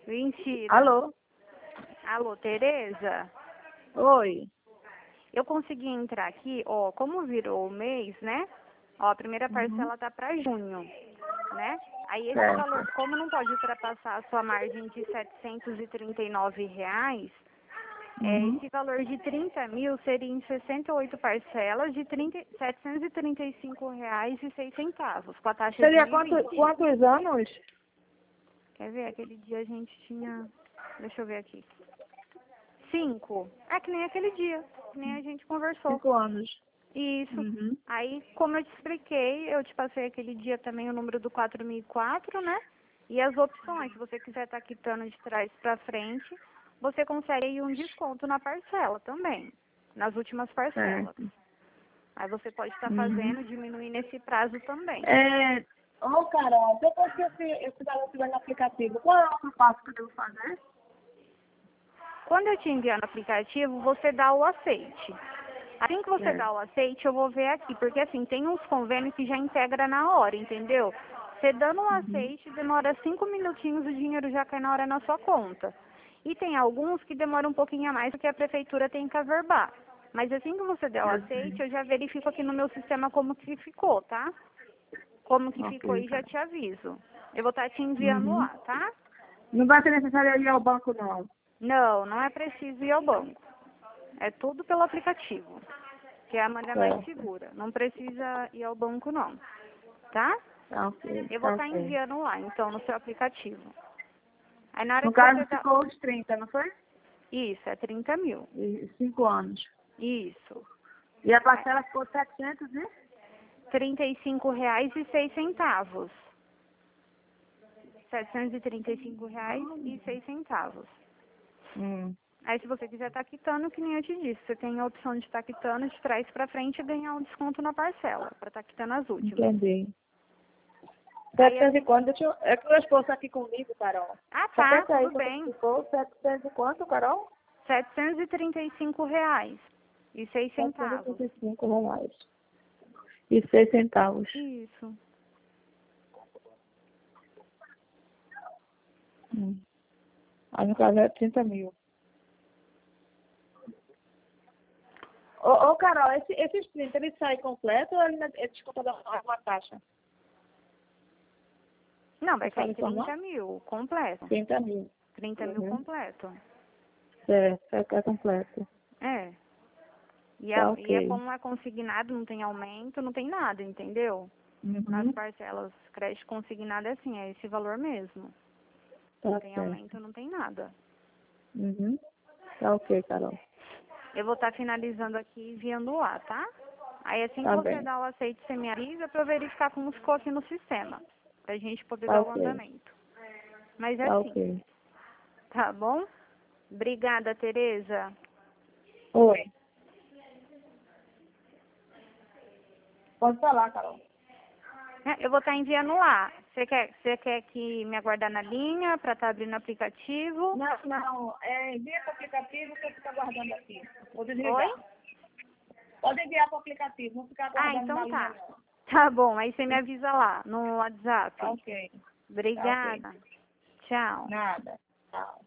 Mentira. Alô? Alô, Tereza? Oi. Eu consegui entrar aqui, ó, como virou o mês, né? Ó, a primeira Uhum. parcela tá para junho, né? Aí esse Certo. valor, como não pode ultrapassar a sua margem de R$ 739, Uhum. esse valor de 30 mil seria em 68 parcelas de R$ 735,06, com a taxa de Seria 1,20. quantos anos? Quer ver? Aquele dia a gente tinha... Deixa eu ver aqui. 5. É que nem aquele dia, que nem a gente conversou. 5 anos. Isso. Uhum. Aí, como eu te expliquei, eu te passei aquele dia também o número do 4004, né? E as opções, se você quiser estar quitando de trás para frente, você consegue aí um desconto na parcela também, nas últimas parcelas. Certo. Aí você pode estar Uhum. fazendo, diminuindo esse prazo também. Ô, Carol, depois que esse valor estiver no aplicativo, qual é o outro passo que eu devo fazer? Quando eu te enviar no aplicativo, você dá o aceite. Assim que você dá Certo. o aceite, eu vou ver aqui, porque assim, tem uns convênios que já integra na hora, entendeu? Você dando o Uhum. aceite, demora 5 minutinhos, o dinheiro já cai na hora na sua conta. E tem alguns que demoram um pouquinho a mais, porque a prefeitura tem que averbar. Mas assim que você der o Eu sei. aceite, eu já verifico aqui no meu sistema como que ficou, tá? Como que ficou Ok, e já cara. te aviso. Eu vou estar te enviando Uhum. lá, tá? Não vai ser necessário ir ao banco, não. Não, não é preciso ir ao banco. É tudo pelo aplicativo, que é a maneira mais Certo. segura. Não precisa ir ao banco, não. Tá? Tá ok, Eu vou tá estar ok. enviando lá, então, no seu aplicativo. Aí na hora No que você caso, dá... ficou os 30, não foi? Isso, é 30 mil. E 5 anos. Isso. E a É parcela ficou 700 e? R$ 35,06. R$ 735,06. Hum. Aí se você quiser estar quitando, que nem eu te disse, você tem a opção de estar quitando de trás para frente e ganhar um desconto na parcela, para estar quitando as últimas. Entendi. Aí 700 e assim... quanto? É que o meu esposo tá aqui comigo, Carol. Ah, tá, Repete aí tudo quanto bem. ficou. 700 e quanto, Carol? R$ 735,06. 735 reais. E 6 centavos. Isso. Hum. Aí no caso é 30 mil. Ô, Carol, esses 30, ele sai completo ou ele é descontado uma taxa? Não, vai Você sabe cair informar? 30 mil, completo. 30 mil. 30 mil Uhum. completo. Certo, é completo. É. Tá E é ok. como é consignado, não tem aumento, não tem nada, entendeu? Nas Uhum. parcelas, crédito consignado é assim, é esse valor mesmo. Não Tá tem certo. aumento, não tem nada. Uhum. Tá ok, Carol. Eu vou estar finalizando aqui e enviando lá, tá? Aí assim que Tá você bem. dá o aceite, você me avisa pra eu verificar como ficou aqui no sistema. Pra gente poder Tá dar o ok. andamento. Mas é Tá assim, ok. tá bom? Obrigada, Tereza. Oi. Pode falar, Carol. Eu vou estar enviando lá. Você quer que me aguardar na linha para estar abrindo o aplicativo? Não, não. Envia para o aplicativo que eu fico aguardando aqui. Vou Oi? desligar. Pode enviar para o aplicativo, não ficar Ah, aguardando na então linha, tá. não. Tá bom, aí você me avisa lá no Tá WhatsApp. ok. Tá ok. Obrigada. Tchau. Nada. Tchau.